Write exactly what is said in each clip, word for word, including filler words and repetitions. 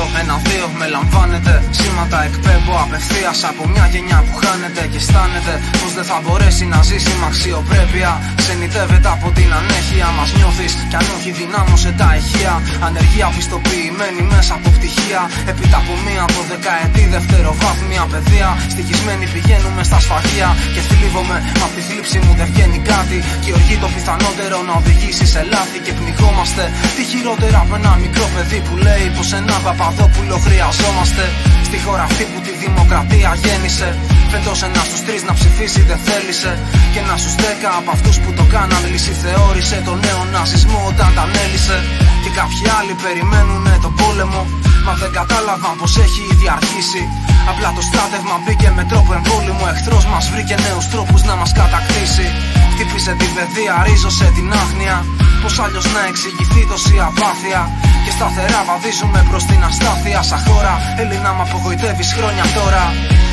δύο, ένα δύο με λαμβάνετε. Σήματα εκπέμπω απευθείας από μια γενιά που χάνεται και αισθάνεται πως δεν θα μπορέσει να ζήσει με αξιοπρέπεια. Ξενιτεύεται από την ανέχεια μας, νιώθεις κι αν όχι δυνάμωσε τα ηχεία. Ανεργία πιστοποιημένη μέσα από πτυχία. Έπειτα από μία από δεκαετή δευτεροβάθμια παιδεία. Στοιχισμένοι πηγαίνουμε στα σφαγεία και θλίβομαι, μα απ' τη θλίψη μου δεν βγαίνει κάτι. Και οργή το πιθανότερο να οδηγήσει σε λάθη και πνιγόμαστε. Τι χειρότερα από ένα μικρό παιδί που λέει πως ένα Παπαδόπουλο χρειαζόμαστε. Στη χώρα αυτή που τη δημοκρατία γέννησε. Φέτος ένα στους τρεις να ψηφίσει δεν θέλησε. Και ένα στους δέκα από αυτούς που το κάναν λύση θεώρησε τον νέο ναζισμό όταν τα ανέλησε. Και κάποιοι άλλοι περιμένουνε τον πόλεμο, μα δεν κατάλαβαν πως έχει ήδη αρχίσει. Απλά το στράτευμα μπήκε με τρόπο εμβόλυμο. Εχθρός μας βρήκε νέους τρόπους να μας κατακτήσει. Χτύπησε την παιδεία, ρίζωσε την άγνοια. Πως άλλως να εξηγηθεί τόση απάθεια. Και σταθερά βαδίζουμε προς την αστάθεια. Σαν χώρα, Έλληνα μ' απογοητεύεις χρόνια τώρα.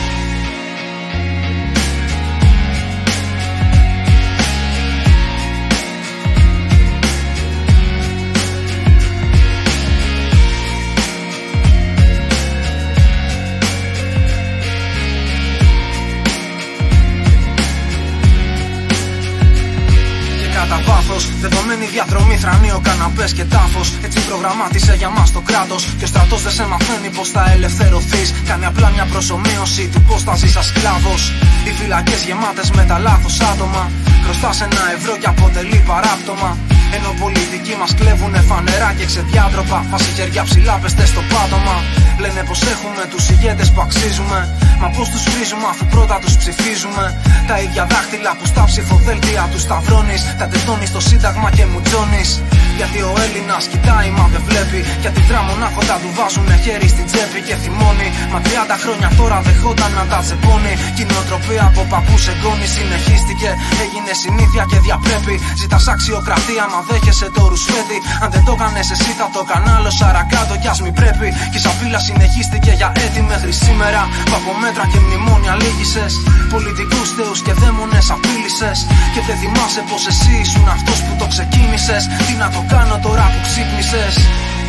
Δεδομένη διαδρομή, θρανείο, καναπές και τάφος. Έτσι προγραμμάτισε για μας το κράτος. Και ο στρατός δεν σε μαθαίνει πως θα ελευθερωθείς. Κάνει απλά μια προσομοίωση του πως θα ζεις σαν σκλάβος. Οι φυλακές γεμάτες με τα λάθος άτομα. Χρωστάς ένα ευρώ και αποτελεί παράπτωμα. Ενώ πολιτικοί μας κλέβουνε φανερά και ξεδιάτροπα. Φάση χεριά ψηλά, πεστε στο πάτωμα. Λένε πως έχουμε τους ηγέτες που αξίζουμε. Μα πως τους βρίζουμε αφού πρώτα τους ψηφίζουμε. Τα ίδια δάχτυλα που στα ψηφοδέλτια τους σταυρώνεις. Τα τετώνεις στο σύνταγμα και μου τζώνεις. Γιατί ο Έλληνας κοιτάει μα δεν βλέπει. Γιατί τράμονάχοντα του βάζουνε χέρι στην τσέπη και θυμώνει. Μα τριάντα χρόνια τώρα δεχόταν να τα τσεπώνει. Κι η νοοτροπία από παππούς εγγόνι συνεχίστηκε. Έγινε συνήθεια και διαπρέπει. Ζητάς αξιοκρατία μα δέχεσαι το ρουσφέτη. Αν δεν το κάνεις εσύ θα το κανάλω σαρακάτω κι ας μη πρέπει. Κι η σαπίλα συνεχίστηκε για έτη μέχρι σήμερα. Που από μέτρα και μνημόνια λύγησες. Πολιτικούς θεούς και δαίμονες απείλησες. Και δεν θυμάσαι πως εσύ ήσουν αυτός που το ξεκίνησες. Τι να το κάνω τώρα που ξύπνησες.